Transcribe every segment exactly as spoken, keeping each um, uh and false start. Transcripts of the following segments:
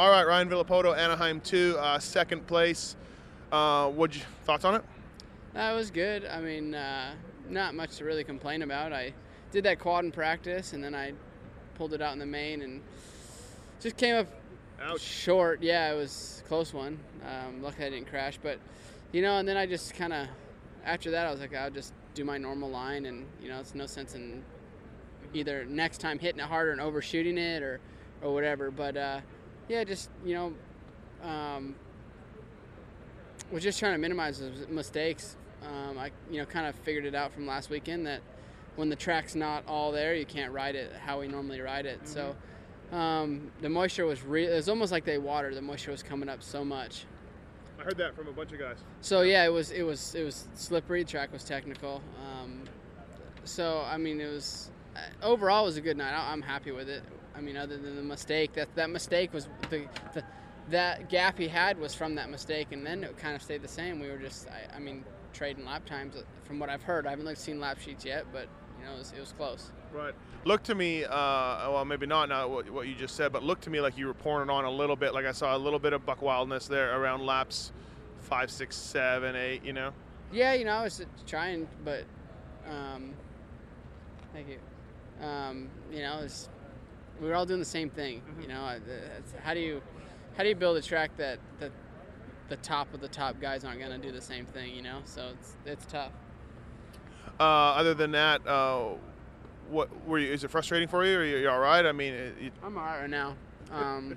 All right, Ryan Villapoto, Anaheim two, uh, second place. Uh, what you thoughts on it? That was good. I mean, uh, not much to really complain about. I did that quad in practice, and then I pulled it out in the main, and just came up Ouch. short. Yeah, it was a close one. Um, luckily I didn't crash, but you know. And then I just kind of, after that, I was like, I'll just do my normal line, and you know, it's no sense in either next time hitting it harder and overshooting it, or or whatever. But uh, yeah, just you know. Um, was just trying to minimize those mistakes. Um, I, you know, kind of figured it out from last weekend that when the track's not all there, you can't ride it how we normally ride it. Mm-hmm. So um, the moisture was real. It was almost like they watered. The moisture was coming up so much. I heard that from a bunch of guys. So yeah, it was it was it was slippery. The track was technical. Um, so I mean, it was overall it was a good night. I, I'm happy with it. I mean, other than the mistake, that that mistake was the. the that gap he had was from that mistake, and then it kind of stayed the same. We were just, I, I mean, trading lap times from what I've heard. I haven't seen lap sheets yet, but, you know, it was, it was close. Right. Look to me, uh, well, maybe not now what, what you just said, but look to me like you were pouring it on a little bit. Like I saw a little bit of buck wildness there around laps five, six, seven, eight, you know? Yeah, you know, I was trying, but, um, thank you. Um, you know, it's, we were all doing the same thing, mm-hmm. you know. It's, how do you... How do you build a track that, that the top of the top guys aren't going to do the same thing, you know? So it's it's tough. Uh, other than that, uh, what were you? Is it frustrating for you? Or are you, you all right? I mean, it, it, I'm all right right now. Um,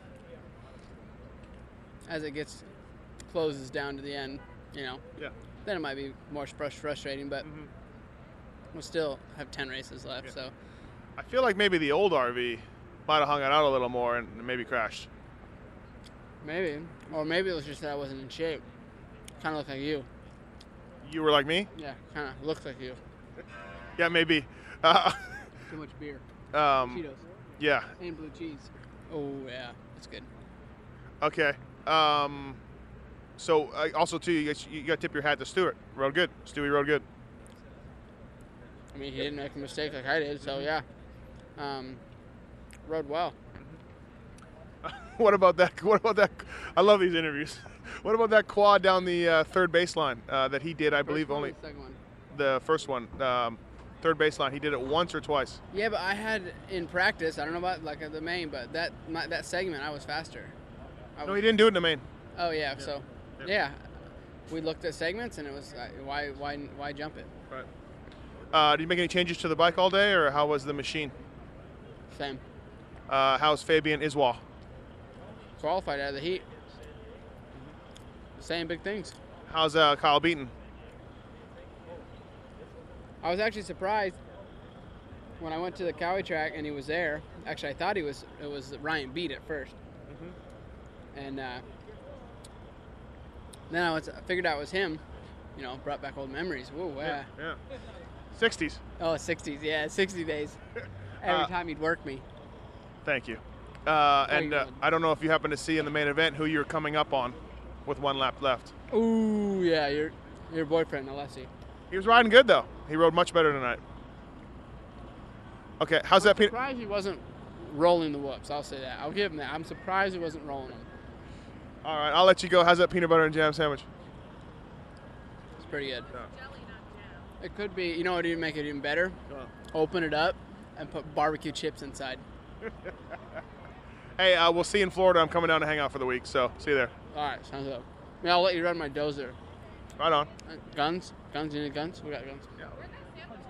as it gets closes down to the end, you know. Yeah. Then it might be more frustrating, but mm-hmm. we'll still have ten races left. Yeah. So I feel like maybe the old R V might have hung it out a little more and maybe crashed. Maybe. Or maybe it was just that I wasn't in shape. Kind of looked like you. You were like me? Yeah, kind of looked like you. Yeah, maybe. Uh, Too much beer. Um, Cheetos. Yeah. And blue cheese. Oh, yeah. That's good. Okay. Um, so, uh, also, too, you got, you got to tip your hat to Stewart. Rode good. Stewie rode good. I mean, he didn't make a mistake like I did, so, yeah. Um, rode well. What about that? What about that? I love these interviews. What about that quad down the uh, third baseline uh, that he did? I first believe one only or the second one? The first one, um, third baseline. He did it once or twice. Yeah, but I had in practice. I don't know about like the main, but that my, that segment I was faster. I no, was, he didn't do it in the main. Oh yeah, yeah. so yeah. yeah, we looked at segments and it was uh, why why why jump it? Right. Uh, did you make any changes to the bike all day, or how was the machine? Same. Uh, how's Fabian Iswa? Qualified out of the heat. Saying big things. How's uh, Kyle Beaton? I was actually surprised when I went to the Cowie track and he was there. Actually, I thought he was. It was Ryan Beat at 1st mm-hmm. and uh, then I was I figured out it was him. You know, brought back old memories. Whoa, wow. Yeah. yeah. sixties. Oh, sixties. Yeah, sixty days. Every uh, time he'd work me. Thank you. Uh, and uh, I don't know if you happen to see in the main event who you're coming up on with one lap left. Ooh, yeah, your your boyfriend, Alessi. He was riding good, though. He rode much better tonight. Okay, how's I'm that? I'm surprised he wasn't rolling the whoops. I'll say that. I'll give him that. I'm surprised he wasn't rolling them. All right, I'll let you go. How's that peanut butter and jam sandwich? It's pretty good. Yeah. It could be, you know what would make it even better? Uh. Open it up and put barbecue chips inside. Hey, uh, we'll see you in Florida. I'm coming down to hang out for the week, so see you there. All right, sounds good. Yeah, I'll let you run my dozer. Right on. Uh, guns? Guns? You need guns? We got guns. Yeah.